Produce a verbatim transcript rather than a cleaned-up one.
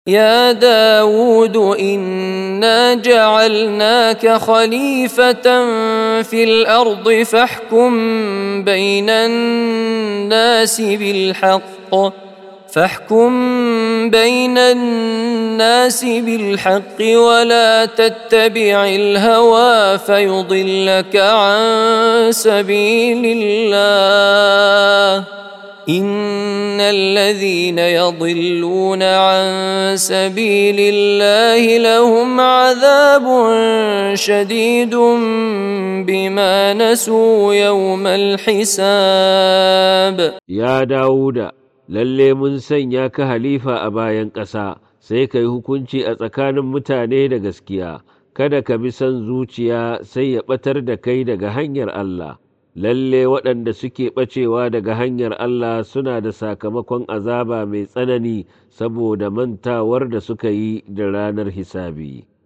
يا داود إنا جعلناك خليفة في الأرض فاحكم بين الناس بالحق فاحكم بين الناس بالحق ولا تتبع الهوى فيضلك عن سبيل الله إن الذين يضلون عن سبيل الله لهم عذاب شديد بما نسوا يوم الحساب. يا داود lalle mun sanya ka halifa a bayan ƙasa, sai ka yi hukunci a tsakanin mutane da gaskiya, kada ka bi son zuciya sai ya ɓatar da kai daga hanyar Allah. Lalle waɗanda suke ɓacewa daga hanyar Allah suna da sakamakon azaba mai tsanani saboda mantawar da suka yi da ranar hisabi.